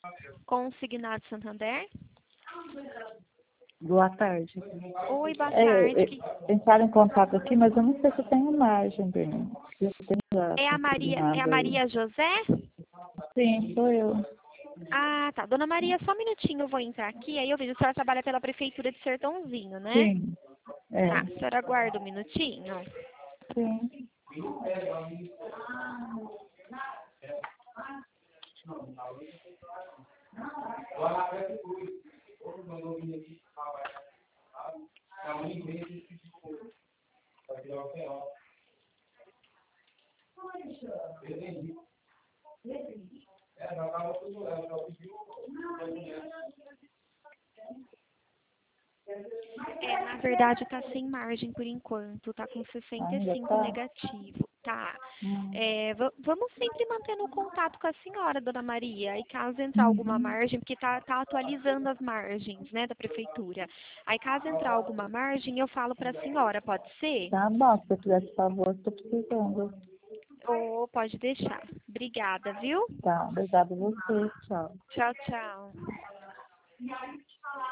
Consignado Santander. Boa tarde. Oi, boa tarde. Entraram em contato aqui, mas eu não sei se eu tenho margem, Bruno. É a Maria José? Sim, sou eu. Ah, tá. Dona Maria, só um minutinho, eu vou entrar aqui, aí eu vejo. A senhora trabalha pela Prefeitura de Sertãozinho, né? Sim, Tá, a senhora aguarda um minutinho. sim. Na verdade tá sem margem por enquanto, tá com Ainda 65 tá? negativo, tá? Hum. Vamos sempre mantendo o contato com a senhora, Dona Maria, e caso entrar alguma Uhum. margem, porque tá atualizando as margens, né, da prefeitura. Aí caso entrar alguma margem, eu falo para a senhora, pode ser? Tá bom, se eu fizer esse favor, estou precisando. Ou pode deixar. Obrigada, viu? Tá, obrigada a você. Tchau. Tchau, tchau.